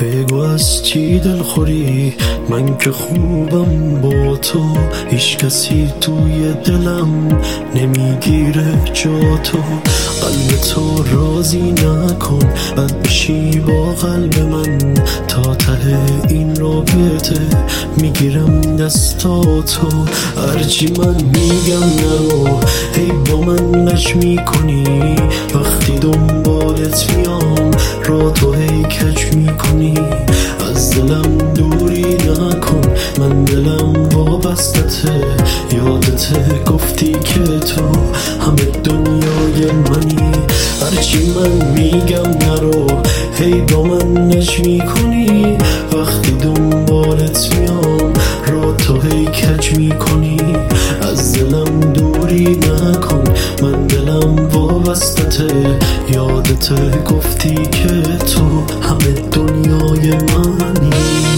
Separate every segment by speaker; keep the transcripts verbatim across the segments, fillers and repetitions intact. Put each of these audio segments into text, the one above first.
Speaker 1: بگو از چی دلخوری، من که خوبم با تو، هیچ کسی توی دلم نمیگیره جا تو. قلب تو راضی نکن، بد بشی با قلب من، تا ته این رابطه میگیرم دستاتو. هرچی من میگم نرو، هی با من لش میکنی، وقتی دنبالت میام را تو هی کج میکنی. از دلم دوری نکن، من دلم وابستته، یادت گفتی که تو همه دنیای منی. هرچی من میگم نرو، هی با من لش میکنی، وقتی دنبالت میام را تو هی کج میکنی. از دلم دوری نکن، من دلم وابستته، یادت گفتی که تو همه دنیای منی.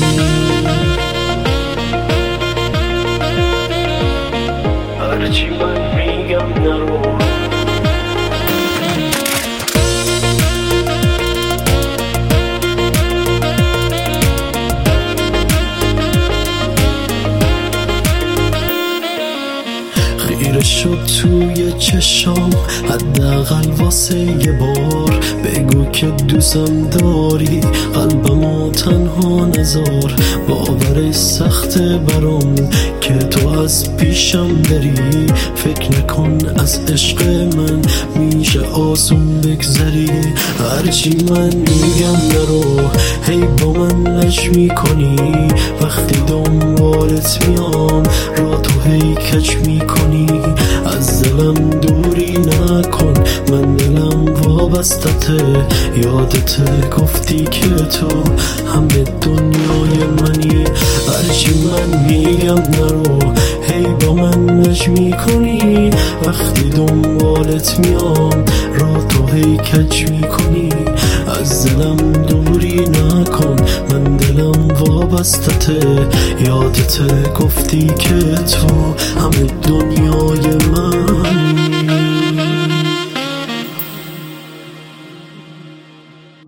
Speaker 1: هرچی من میگم نرو. خیره شد توی چشام، حداقل واسه یه بار بگو که دوستم داری، قلبمو تنها نذار. باور سخته برام که تو از پیشم بری، فکر نکن از عشق من میشه آسون بگذری. هرچی من میگم نرو، هی با من لش میکنی، وقتی دنبالت میام را تو هی کج میکنی. از دلم دوری نکن، من دلم وابستته، یادت گفتی که تو همه دنیای منی. هرچی من میگم نرو، هی با من لش میکنی، وقتی دنبالت میام را تو هی کج میکنی. از دلم دوری نکن، من دلم وابستته، یادت گفتی که تو همه دنیای من.